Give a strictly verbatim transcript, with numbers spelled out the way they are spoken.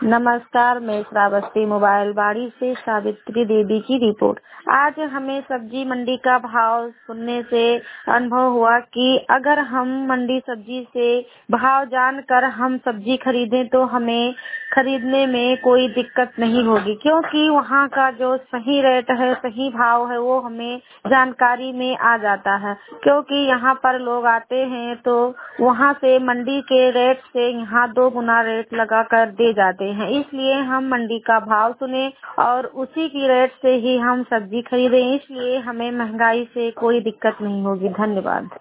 नमस्कार, मैं श्रावस्ती मोबाइल बाड़ी से सावित्री देवी की रिपोर्ट। आज हमें सब्जी मंडी का भाव सुनने से अनुभव हुआ कि अगर हम मंडी सब्जी से भाव जानकर हम सब्जी खरीदें तो हमें खरीदने में कोई दिक्कत नहीं होगी, क्योंकि वहाँ का जो सही रेट है, सही भाव है, वो हमें जानकारी में आ जाता है। क्योंकि यहाँ पर लोग आते हैं तो वहाँ से मंडी के रेट से यहाँ दो गुना रेट लगा कर दे जाते हैं, इसलिए हम मंडी का भाव सुने और उसी की रेट से ही हम सब्जी खरीदें, इसलिए हमें महंगाई से कोई दिक्कत नहीं होगी। धन्यवाद।